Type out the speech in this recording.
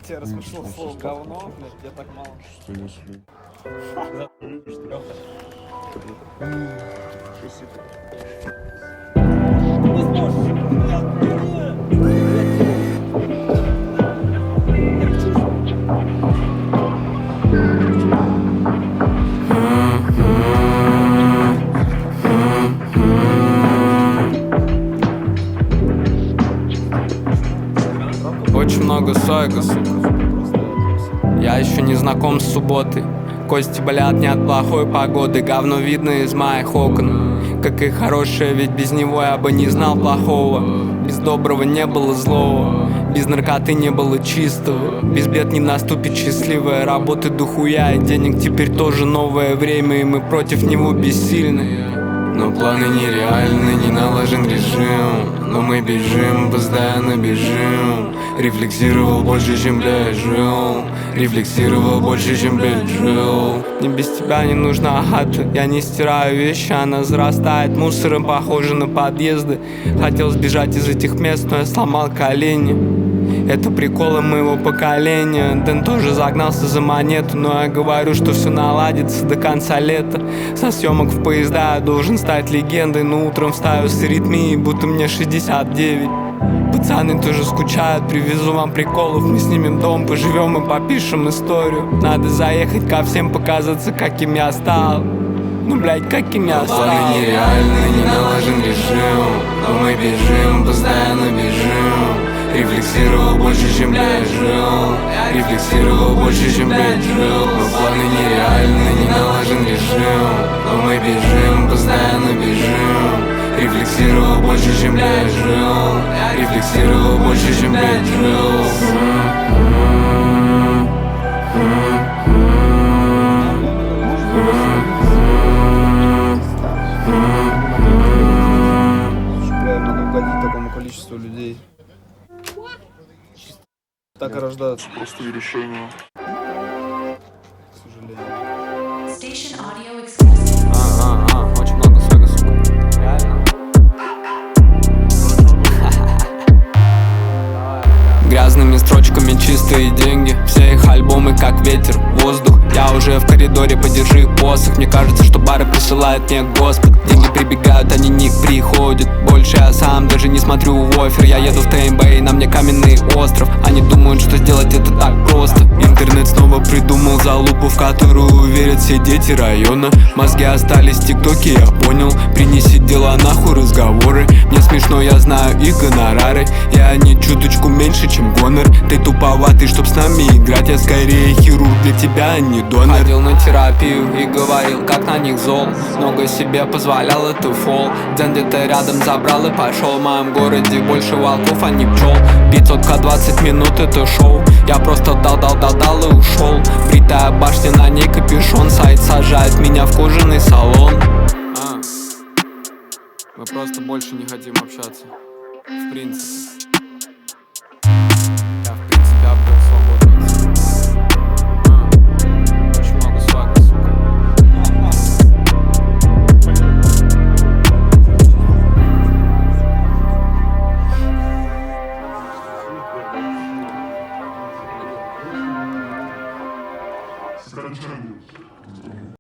Тебя рассмешило слово говно, блядь, я так мало. Что если? Очень много сойга, сука. Я еще не знаком с субботой. Кости болят не от плохой погоды. Говно видно из моих окон. Как и хорошее, ведь без него я бы не знал плохого. Без доброго не было злого. Без наркоты не было чистого. Без бед не наступит счастливая. Работы дохуя и денег теперь тоже новое время. И мы против него бессильны. Но планы нереальны, не налажен режим. Но мы бежим, постоянно бежим. Рефлексировал больше, чем, блядь, жил. Рефлексировал больше, чем, блядь, жил. Мне без тебя не нужна хата. Я не стираю вещи, она зарастает мусором, похоже на подъезды. Хотел сбежать из этих мест, но я сломал колени. Это приколы моего поколения. Дэн тоже загнался за монету, но я говорю, что все наладится до конца лета. Со съемок в поезда я должен стать легендой, но утром встаю с аритмией, будто мне 69. Пацаны тоже скучают, привезу вам приколов. Мы снимем дом, поживем и попишем историю. Надо заехать ко всем, показаться, каким я стал. Ну, блядь, каким я стал. Планы нереальны, не налажен режим. Но мы бежим, постоянно бежим. Рефлексировал больше, чем, блядь, жил. Рефлексировал больше, чем, блядь, жил. Но планы нереальны, не налажен режим. Но мы бежим, постоянно бежим. Рефлексировал больше, чем, блядь, жил. Рефлексировал больше, чем, блядь, жил. Бля, надо угодить такому количеству людей. Так и рождаются простые решения. К сожалению. Station audio exclusive. Очень много свега, сука. Реально. Грязными строчками чистые деньги. Все их альбомы как ветер, воздух. Я уже в коридоре, подержи посох. Мне кажется, что бары присылают мне Господь. Деньги прибегают, они не приходят. Больше я сам даже не смотрю в офер. Я еду в Теймбэй, на мне каменный остров. Они думают, что сделать это так просто. Интернет снова придумал залупу, в которую верят все дети района. Мозги остались в ТикТоке, я понял. Принеси дела нахуй, разговоры. Мне смешно, я знаю их гонорары. И они чуточку меньше, чем гонор. Ты туповатый, чтоб с нами играть. Я скорее хирург для тебя, а не донор. Ходил на терапию и говорил, как на них зол. Много себе позволял, это фол. Дзен где-то рядом забрал и пошел. В моем городе больше волков, а не пчел. 500к 20 минут, это шоу. Я просто дал и ушел. Бритая башня, на ней капюшон. Сайт сажает меня в кожаный салон. Мы просто больше не хотим общаться. В принципе.